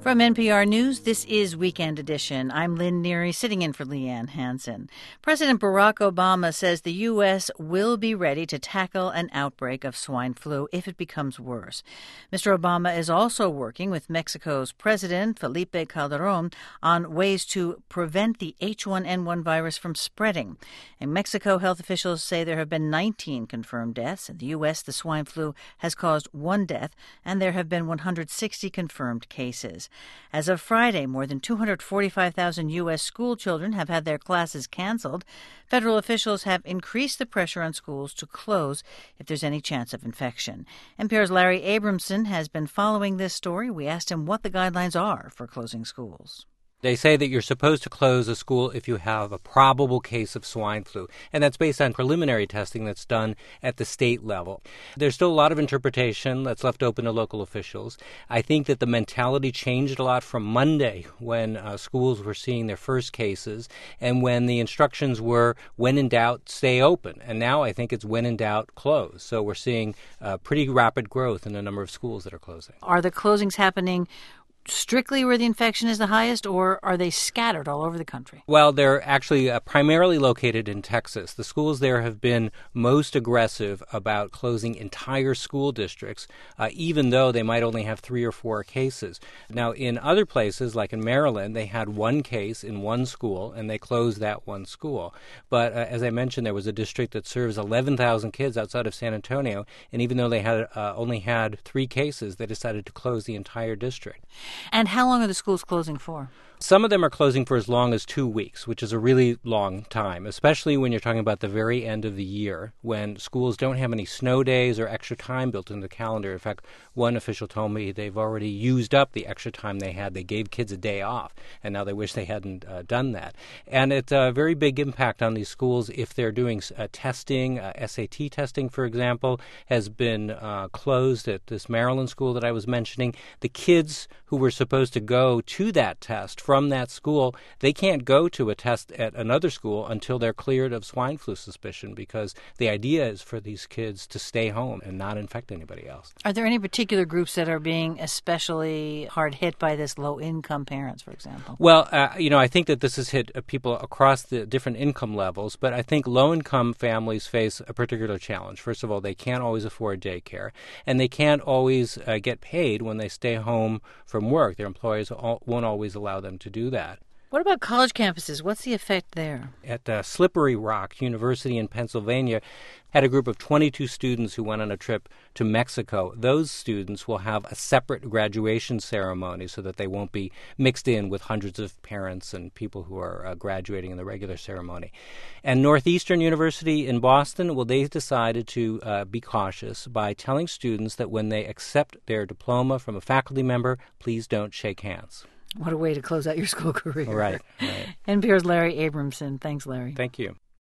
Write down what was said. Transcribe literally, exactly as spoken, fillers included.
From N P R News, this is Weekend Edition. I'm Lynn Neary, sitting in for Leanne Hansen. President Barack Obama says the U S will be ready to tackle an outbreak of swine flu if it becomes worse. Mister Obama is also working with Mexico's President Felipe Calderón on ways to prevent the H one N one virus from spreading. In Mexico, health officials say there have been nineteen confirmed deaths. In the U S, the swine flu has caused one death, and there have been one hundred sixty confirmed cases. As of Friday, more than two hundred forty-five thousand U S school children have had their classes canceled. Federal officials have increased the pressure on schools to close if there's any chance of infection. N P R's Larry Abramson has been following this story. We asked him what the guidelines are for closing schools. They say that you're supposed to close a school if you have a probable case of swine flu, and that's based on preliminary testing that's done at the state level. There's still a lot of interpretation that's left open to local officials. I think that the mentality changed a lot from Monday when uh, schools were seeing their first cases and when the instructions were, when in doubt, stay open. And now I think it's when in doubt, close. So we're seeing uh, pretty rapid growth in the number of schools that are closing. Are the closings happening strictly where the infection is the highest, or are they scattered all over the country? Well, they're actually uh, primarily located in Texas. The schools there have been most aggressive about closing entire school districts, uh, even though they might only have three or four cases. Now, in other places, like in Maryland, they had one case in one school, and they closed that one school. But uh, as I mentioned, there was a district that serves eleven thousand kids outside of San Antonio, and even though they had uh, only had three cases, they decided to close the entire district. And how long are the schools closing for? Some of them are closing for as long as two weeks, which is a really long time, especially when you're talking about the very end of the year, when schools don't have any snow days or extra time built into the calendar. In fact, one official told me they've already used up the extra time they had. They gave kids a day off, and now they wish they hadn't uh, done that. And it's a very big impact on these schools if they're doing uh, testing. Uh, S A T testing, for example, has been uh, closed at this Maryland school that I was mentioning. The kids who were supposed to go to that test from that school, they can't go to a test at another school until they're cleared of swine flu suspicion, because the idea is for these kids to stay home and not infect anybody else. Are there any particular groups that are being especially hard hit by this, low-income parents, for example? Well, uh, you know, I think that this has hit uh, people across the different income levels, but I think low-income families face a particular challenge. First of all, they can't always afford daycare, and they can't always uh, get paid when they stay home from work. Their employers all, won't always allow them to do that. What about college campuses? What's the effect there? At uh, Slippery Rock University in Pennsylvania, had a group of twenty-two students who went on a trip to Mexico. Those students will have a separate graduation ceremony so that they won't be mixed in with hundreds of parents and people who are uh, graduating in the regular ceremony. And Northeastern University in Boston, well, they decided to uh, be cautious by telling students that when they accept their diploma from a faculty member, please don't shake hands. What a way to close out your school career. Right, right. N P R's Larry Abramson. Thanks, Larry. Thank you.